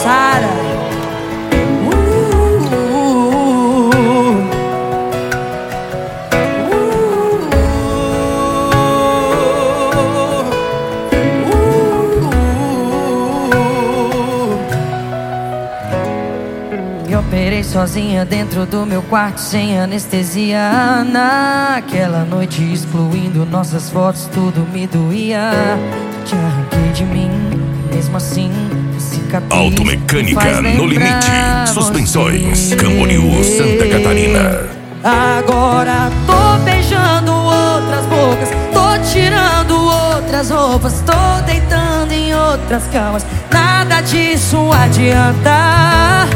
Sara. Me operei sozinha dentro do meu quarto sem anestesia. Naquela noite, excluindo nossas fotos, tudo me doía. Te arranquei de mim, mesmo assim, cicatriz. Automecânica no limite. Suspensões, Camboriú, Santa Catarina. Agora tô beijando outras bocas, tô tirando outras roupas, tô deitando em outras camas. Nada disso adianta.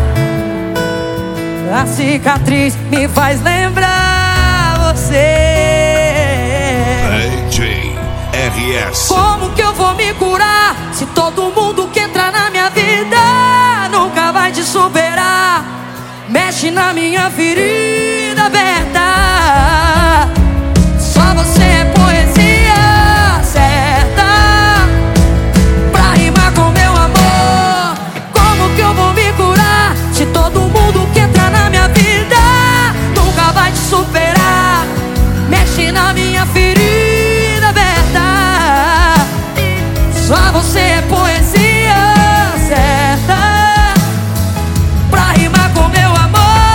A cicatriz me faz lembrar você. DJ RS. Como que eu vou me curar se todo mundo que entra na minha vida nunca vai te superar? Mexe na minha ferida aberta. Só você é poesia certa pra rimar com meu amor. Como que eu vou me curar se todo mundo que entra na minha vida nunca vai te superar? Mexe na minha ferida aberta. Só você é poesia certa pra rimar com meu amor.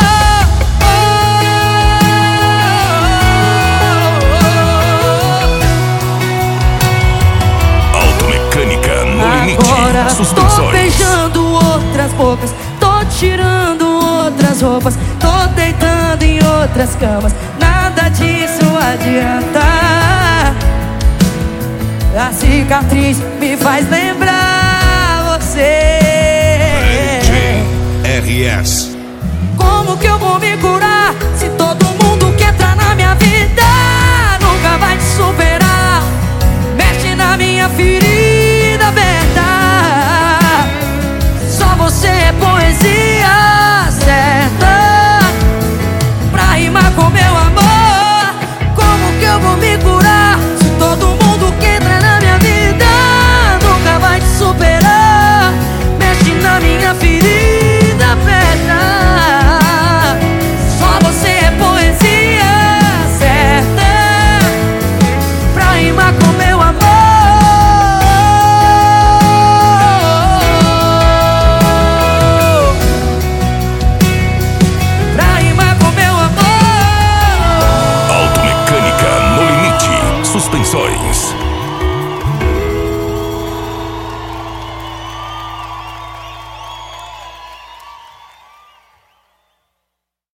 Automecânica no limite. Agora tô Suspensões. beijando outras bocas, tô tirando outras roupas, tô deitando em outras camas. Nada disso adianta. A cicatriz me faz lembrar você. DJ RS. Como que eu vou me curar se todo mundo que entra na minha vida nunca vai te superar? Mexe na minha ferida aberta. Só você é poesia certa pra rimar com meu amor. Como que eu vou me curar se todo mundo que entra na minha vida nunca vai te superar? Mexe na minha ferida aberta. Só você é poesia certa pra rimar com meu amor. Pra rimar com meu amor. Automecânica no limite. Suspensões.